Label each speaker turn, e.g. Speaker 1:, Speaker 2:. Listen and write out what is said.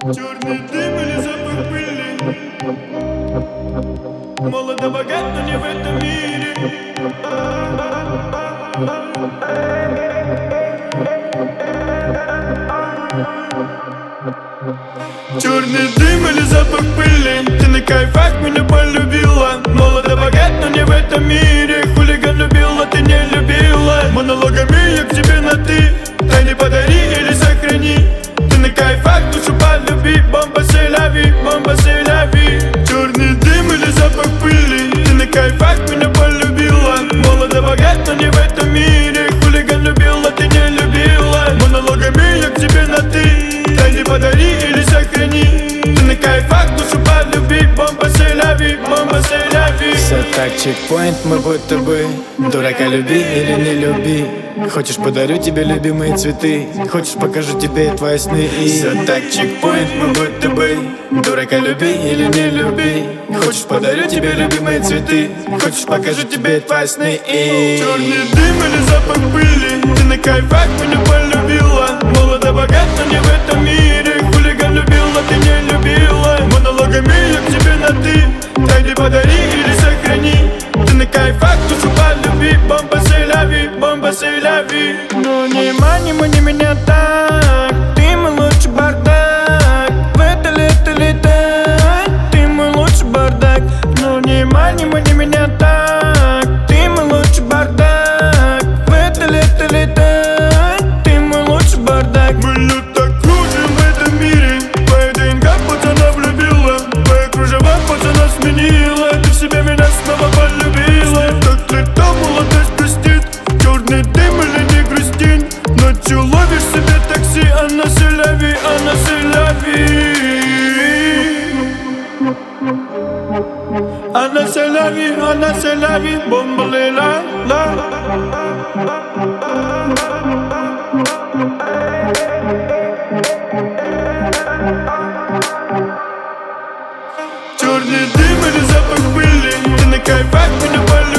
Speaker 1: Черный дым или запах пыли. Молодо, богат, но не в этом мире. Черный дым или запах пыли. Ты на кайфах меня полюбила. Молодо, богат, но не в этом мире. Хулиган любила, ты не любила. Монологами я к тебе на ты. Тайны подари или сохрани. Ты на кайфах, душу полюби. Бомба селяви, бомба селяви. Черный дым или запах пыли. Ты на кайфах меня полюбила. Молодо, богат, но не в этом мире. Хулиган любила, ты не любила. Монологами я к тебе на ты. Тайны подари или сохрани. Ты на кайфах, душу полюби. Бомба селяви, бомба селяви.
Speaker 2: Все так, чекпоинт, мы будто бы. Дурака люби или не люби. Хочешь, подарю тебе любимые цветы. Хочешь, покажу тебе твои сны. И
Speaker 1: Все так, чекпоинт, мы будто бы.
Speaker 2: дурака люби или не люби. Хочешь, подарю тебе любимые цветы. Хочешь, покажу тебе твои сны. И
Speaker 1: черный дым или запах пыли. Ты на кайфах меня полюбила. Молодо, богат, но не в этом мире. Хулиган любила, ты не любила. Монологами я к тебе на ты. Тайны подари или сохрани. Ты на кайфах, душу полюби. Бомба селяви, бомба селяви.
Speaker 2: ну не мани, мани меня так. Ты мой лучший бардак. В это лето летай. Ты мой лучший бардак. Ну не мани, мани меня так. Ты мой лучший бардак. В это лето летай. Ты мой лучший бардак.
Speaker 1: Мы люто кружим в этом мире. Твоя ДНК пацана влюбила. Твоя кружева пацана сменила. Ты в себе меня снова полюбила. Так лето молодость простит. Черный дым или не грустин. Ночью ловишь себе такси. Она селяви, она селяви. Она селяви, бомба лила, ла. Черный дым или запах пыли. Ты на кайфах меня полюбила.